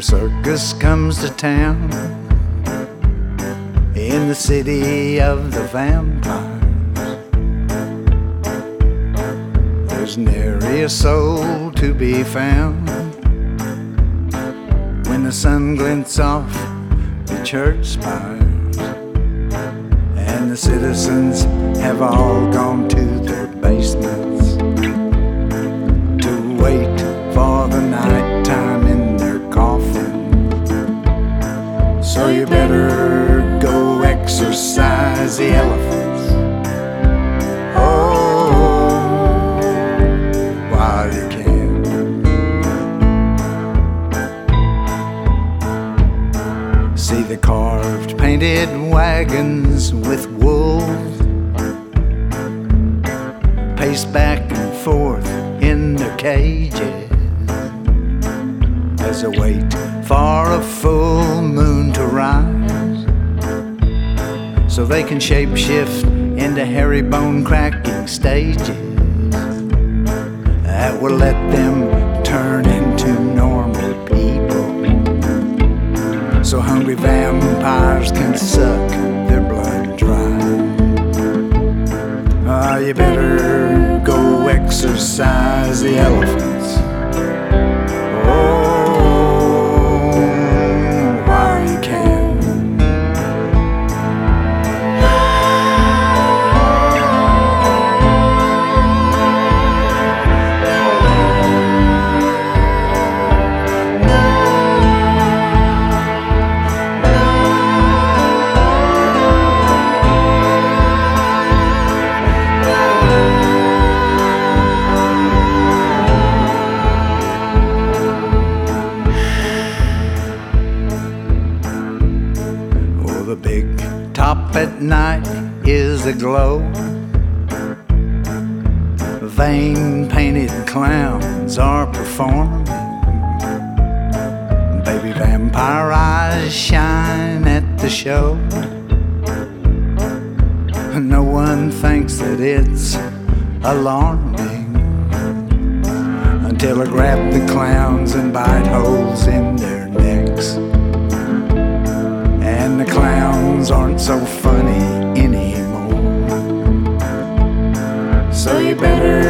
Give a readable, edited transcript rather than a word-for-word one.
circus comes to town in the city of the vampires. There's nary a soul to be found when the sun glints off the church spires, and the citizens have all gone to their basements to wait for the night time in their coffin. So you better go exercise the elephants, oh, while you can. See the carved, painted wagons with wolves pace back and forth in their cages as they wait for a full moon to rise, so they can shapeshift into hairy bone cracking stages that will let them turn into normal people, so hungry vampires can suck their blood dry. You better go exercise the elephants, oh, while you can. The big top at night is aglow. Vein-painted clowns are performing. Baby vampire eyes shine at the show. No one thinks that it's alarming until I grab the clowns and bite holes in their necks. And the clowns aren't so funny anymore, so you better